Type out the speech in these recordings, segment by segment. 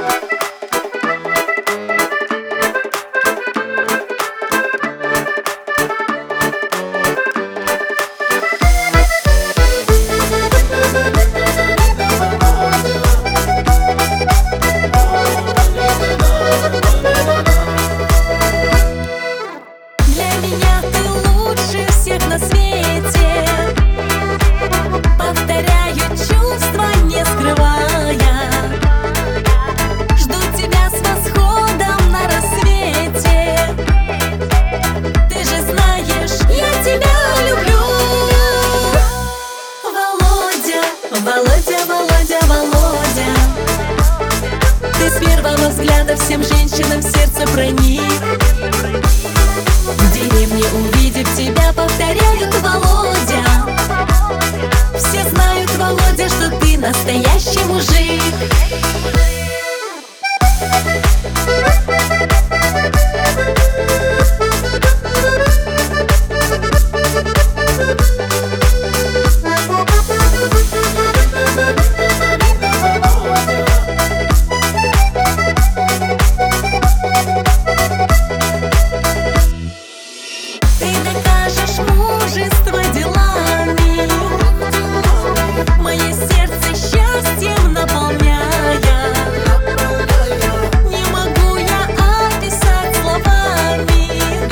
Ты с первого взгляда всем женщинам в сердце проник. В деревне, увидев тебя, повторяют: Володя. Все знают, Володя, что ты настоящий мужик. Мужество делами, мое сердце счастьем наполняя. Не могу я описать словами.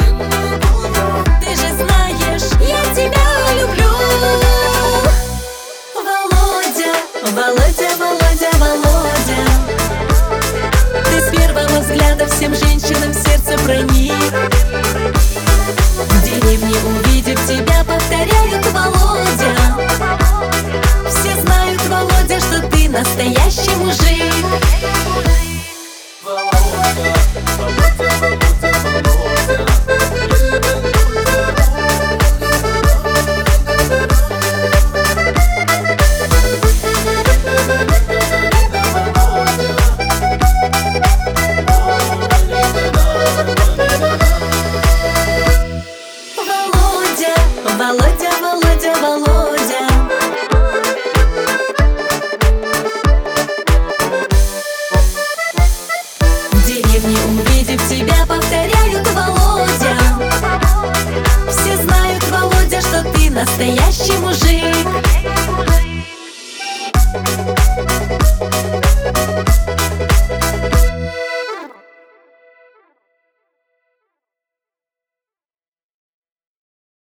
Ты же знаешь, я тебя люблю. Володя, Володя, Володя, Володя. Ты с первого взгляда всем женщинам в сердце проник. В деревне, увидев тебя, повторяют: Володя. Все знают, Володя, что ты настоящий мужик. Володя, Володя, Володя, Володя, Володя. В деревне, увидев тебя, повторяют: Володя. Все знают, Володя, что ты настоящий мужик.